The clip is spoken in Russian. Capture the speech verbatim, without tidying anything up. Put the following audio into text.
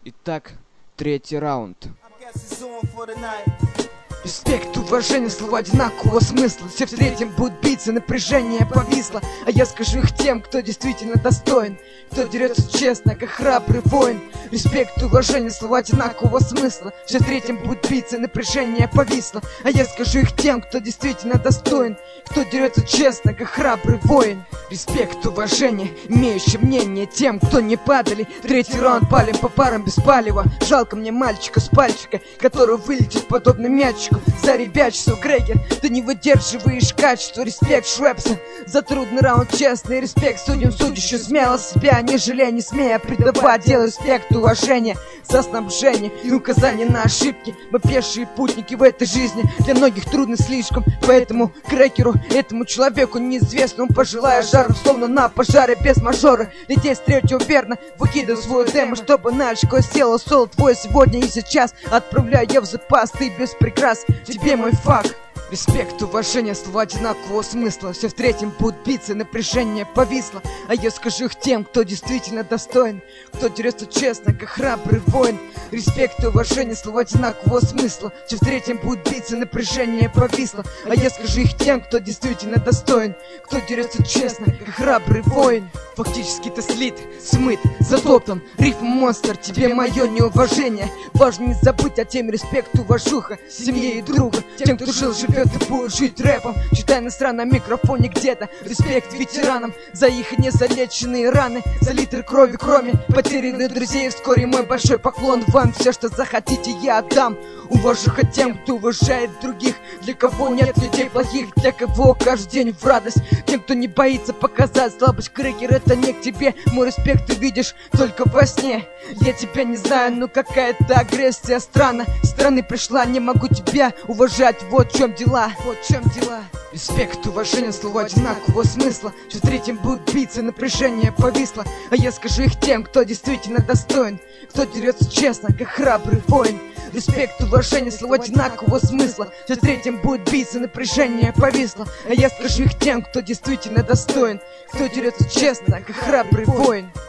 Итак, третий раунд. Респект, уважение, слова одинакового смысла. Все в третьем будут биться, напряжение повисло. А я скажу их тем, кто действительно достоин, кто дерется честно, как храбрый воин. Респект, уважение, слова одинакового смысла. Все в третьем будут биться, напряжение повисло. А я скажу их тем, кто действительно достоин, кто дерется честно, как храбрый воин. Респект, уважение, имеющее мнение тем, кто не падали. Третий раунд палим по парам без палева. Жалко мне мальчика с пальчика, который вылетит подобно мячику. За ребячество, Крекер, ты не выдерживаешь качество. Респект Швепса за трудный раунд, честный респект судьям, судящим смело себя, не жалея, не смея предавать дело. Респект, уважение за снабжение и указание на ошибки. Мы пешие путники в этой жизни, для многих трудно слишком. Поэтому Крекеру, этому человеку неизвестному, пожелаю жару, словно на пожаре без мажора. Лететь с третьего верно, выкидывай свою демо, чтобы на очко села соло твой сегодня и сейчас. Отправляю я в запас, ты без прикрас, тебе мой факт. Респект, уважение, слова одинакового смысла. Все в третьем будут биться, напряжение повисло. А я скажу их тем, кто действительно достоин, кто дерется честно, как храбрый воин. Респект, уважение, слова одинакового смысла. Все в третьем будут биться, напряжение повисло. А я скажу их тем, кто действительно достоин, кто дерется честно, как храбрый воин. Фактически ты слит, смыт, затоптан, рифм монстр, тебе мое неуважение. Важно не забыть о теме респект, уважуха, семье и друга, тем, кто жил, живет и будет жить рэпом. Читай на странном микрофоне где-то. Респект ветеранам за их незалеченные раны, за литр крови, кроме потерянных друзей. Вскоре мой большой поклон вам, все, что захотите, я отдам. Уважуха тем, кто уважает других, для кого нет людей плохих, для кого каждый день в радость, тем, кто не боится показать слабость. Крекер, это не к тебе, мой респект ты видишь только во сне. Я тебя не знаю, но какая-то агрессия странна. С стороны пришла, не могу тебя уважать, вот в чем дела, вот в чем дела. Респект, уважение, слова одинакового смысла. Все в третьем будут биться, напряжение повисло. А я скажу их тем, кто действительно достоин, кто дерется честно, как храбрый воин. Респект, уважение, слова одинакового смысла. Все в третьем будет биться, напряжение повисло. А я скажу их тем, кто действительно достоин, кто дерется честно, как храбрый воин.